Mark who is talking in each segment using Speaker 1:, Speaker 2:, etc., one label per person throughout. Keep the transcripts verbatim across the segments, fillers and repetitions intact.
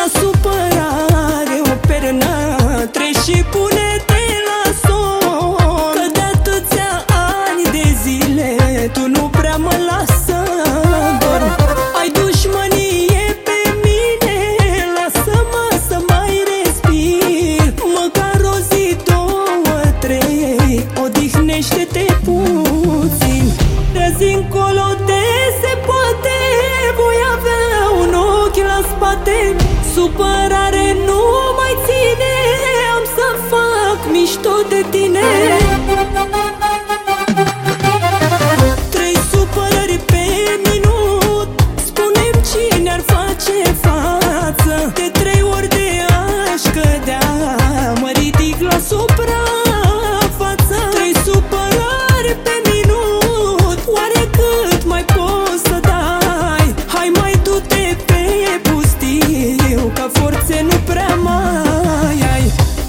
Speaker 1: supărare o pernă, treci și pune-te la somn, că de atâția ani de zile tu nu prea mă lasă dorm. Ai dușmănie pe mine, lasă-mă să mai respir, măcar o zi, două, trei, odihnește-te puțin. De azi încolo de se poate, voi avea un ochi la spate. Supărare nu mai ține, am să fac mișto de tine. Trei supărări pe minut, spune-mi cine ar face față. De trei ori de aș cădea, mă ridic la suprafață. Trei supărări pe minut, oare cât mai poți să dai? Hai mai du-te pe pustiu, că forțe nu prea mai ai.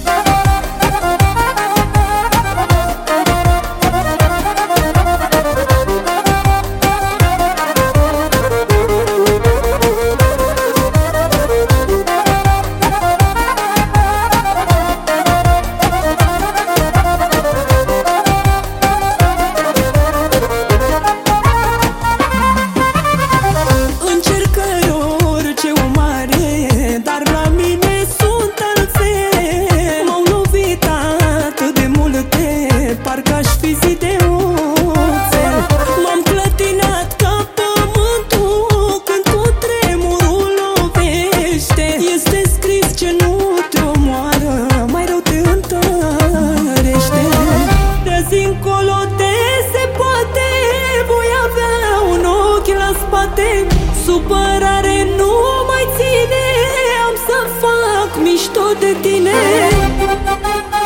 Speaker 1: Supărare nu mai ține, am să fac mișto de tine.